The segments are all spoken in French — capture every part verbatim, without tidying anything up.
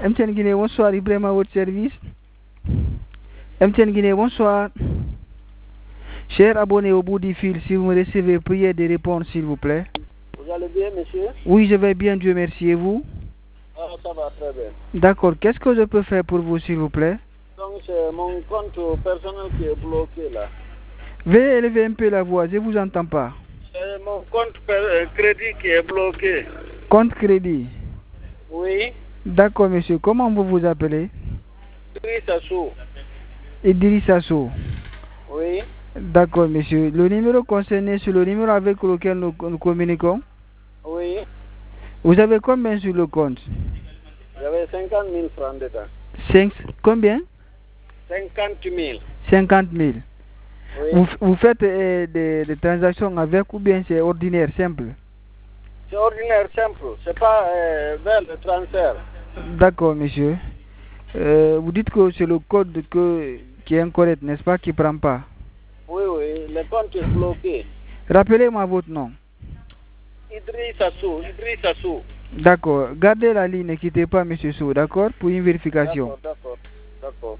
M T N Guinée, bonsoir, Ibrahim à votre service. M T N Guinée, bonsoir. Chers abonnés au bout du fil, si vous me recevez, priez de répondre s'il vous plaît. Vous allez bien, monsieur? Oui, je vais bien, Dieu merci. Et vous? Ah, ça va très bien. D'accord. Qu'est-ce que je peux faire pour vous, s'il vous plaît? Donc, c'est mon compte personnel qui est bloqué là. Veuillez élever un peu la voix, je ne vous entends pas. C'est mon compte per- crédit qui est bloqué. Compte crédit? Oui. D'accord, monsieur. Comment vous vous appelez? Idrissa Sow. Idrissa Sow. Oui. D'accord, monsieur. Le numéro concerné, c'est le numéro avec lequel nous, nous communiquons? Oui. Vous avez combien sur le compte? J'avais cinquante mille francs dedans. Cinq, combien? cinquante mille. cinquante mille. Oui. Vous, vous faites euh, des, des transactions avec ou bien c'est ordinaire, simple? C'est ordinaire, simple. C'est pas euh, vers le transfert. D'accord, monsieur. Euh, vous dites que c'est le code que, qui est incorrect, n'est-ce pas, qui ne prend pas? Oui, oui. Le compte est bloqué. Rappelez-moi votre nom. Idrissa Sow. Idrissa Sow. D'accord. Gardez la ligne, ne quittez pas, monsieur Sow, d'accord? Pour une vérification. D'accord, d'accord. D'accord.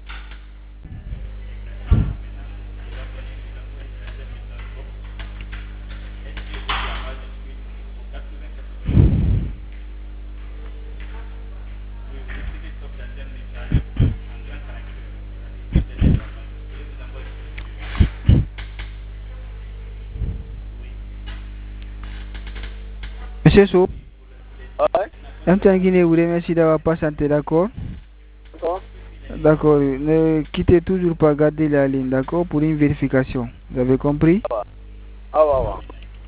Monsieur Sow, Ouais. M T N Guinée vous remercie d'avoir patienté, d'accord? D'accord. D'accord. Ne quittez toujours pas, gardez la ligne, d'accord? Pour une vérification. Vous avez compris? Ah, va. Ah, va, va.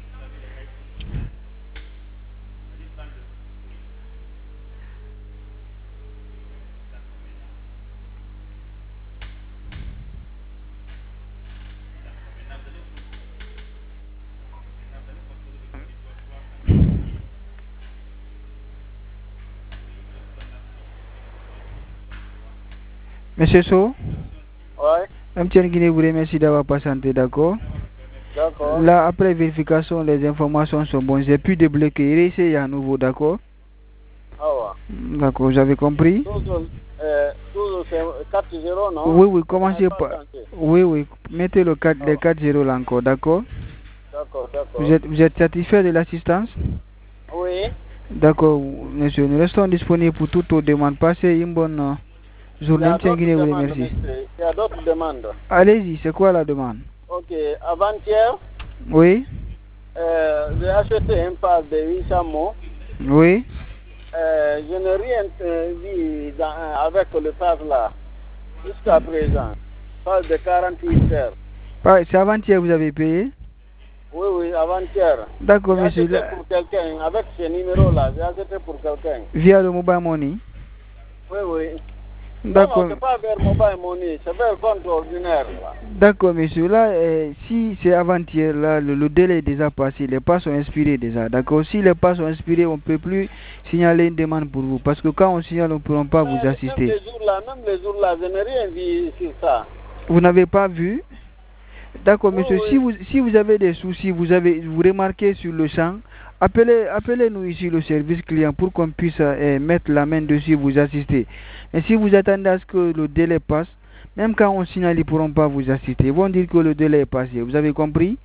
Monsieur Sow, Ouais. M T N Guinée vous remercie d'avoir patienté, d'accord? D'accord. Là, après vérification, les informations sont bonnes. J'ai pu débloquer. Réessayez à nouveau, d'accord? Ah, va. D'accord, vous avez compris? Toujours, euh, toujours c'est quatre zéro, non? Oui, oui, Vous n'avez commencez pas par... changé. Oui, oui, mettez le quatre, Ah, les va. quatre zéros là encore, d'accord? D'accord, d'accord. Vous êtes, vous êtes satisfait de l'assistance? Oui. D'accord, monsieur, nous restons disponibles pour toutes vos demandes. Passez une bonne euh, Il y journée. a M T N d'autres Guinée vous demandes, remercie. monsieur. Il y a d'autres demandes. Allez-y, c'est quoi la demande? Ok. Avant-hier, Oui? euh, j'ai acheté un pass de huit cents mots. Oui? Euh, je n'ai rien euh, vu dans, avec le pass là. Jusqu'à présent. Pass de quarante-huit heures. Ah, c'est avant-hier vous avez payé? Oui, oui, avant-hier. D'accord, J'ai monsieur. acheté Là, pour quelqu'un. Avec ce numéro-là, j'ai acheté pour quelqu'un. via le mobile money? Oui, oui. Non, non, D'accord. c'est pas vers mobile money, c'est vers compte ordinaire. Là. D'accord, monsieur. Là, euh, si c'est avant-hier, là, le, le délai est déjà passé. Les pas sont inspirés déjà. D'accord. Si les pas sont inspirés, on ne peut plus signaler une demande pour vous. Parce que quand on signale, on ne pourra pas vous Mais même assister. les jours-là, même les jours-là, je n'ai rien vu sur ça. Vous n'avez pas vu? D'accord, Oui, monsieur. oui. Si vous, si vous avez des soucis, vous avez, vous remarquez sur le champ, appelez, appelez-nous ici le service client pour qu'on puisse euh, mettre la main dessus et vous assister. Et si vous attendez à ce que le délai passe, même quand on signale, ils ne pourront pas vous assister. Ils vont dire que le délai est passé. Vous avez compris?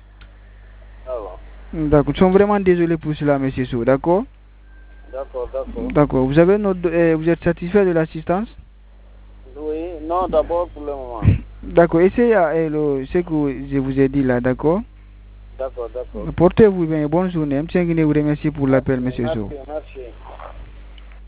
Alors, D'accord. Nous sommes vraiment désolés pour cela, monsieur Sow. D'accord? d'accord, d'accord. D'accord. Vous, avez notre, euh, vous êtes satisfait de l'assistance? Oui, non, d'abord pour le moment. D'accord. Essayez euh, le, ce que je vous ai dit là, d'accord? D'accord, d'accord. Portez-vous bien. Bonne journée. M. Guinée vous remercie pour l'appel, Merci, monsieur Sow. merci, merci.